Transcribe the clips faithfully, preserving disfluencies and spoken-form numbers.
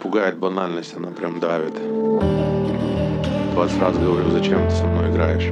пугает банальность, она прям давит. двадцать раз говорю, зачем ты со мной играешь?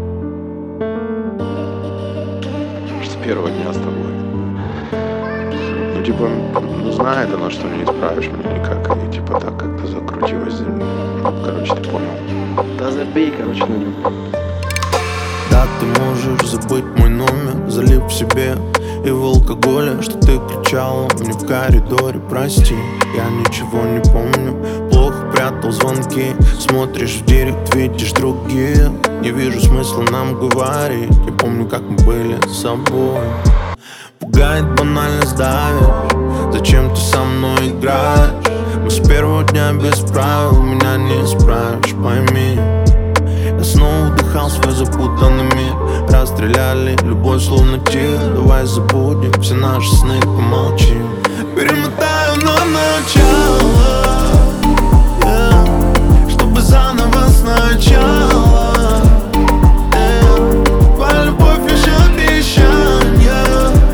С первого дня с тобой. Ну типа, ну знает она, что не исправишь меня никак. И типа так как-то закрутилась. Ну, короче, ты понял. Да забей, короче, на нем. Да, ты можешь забыть мой номер, залив в себе и в алкоголе, что ты кричала мне в коридоре. Прости, я ничего не помню, плохо прятал звонки. Смотришь в директ, видишь другие. Не вижу смысла нам говорить. Не помню, как мы были с собой. Пугает банальность, давишь. Зачем ты со мной играешь? Мы с первого дня без правил, меня не исправишь, пойми. Я снова вдыхал свой запутанный мир. Расстреляли любовь словно тир. Давай забудем все наши сны, помолчим. Перемотаю на начало, yeah, чтобы заново сначала, yeah. Твоя любовь лишь обещанье,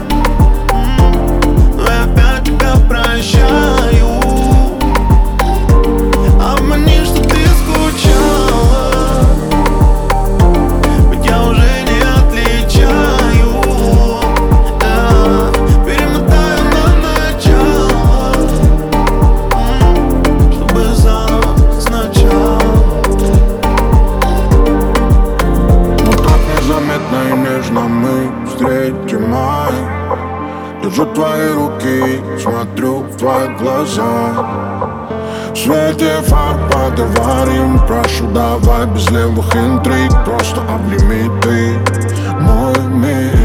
mm, но я опять тебя прощаю. Обмани, что ты скучала, ведь я уже не отличаю, yeah. Перемотаю на начало, mm, чтобы заново сначала. Но так незаметно и нежно мы встретим май. Держу твои руки, смотрю в твои глаза. В свете фар поговорим, прошу, давай без левых интриг. Просто обними ты мой мир.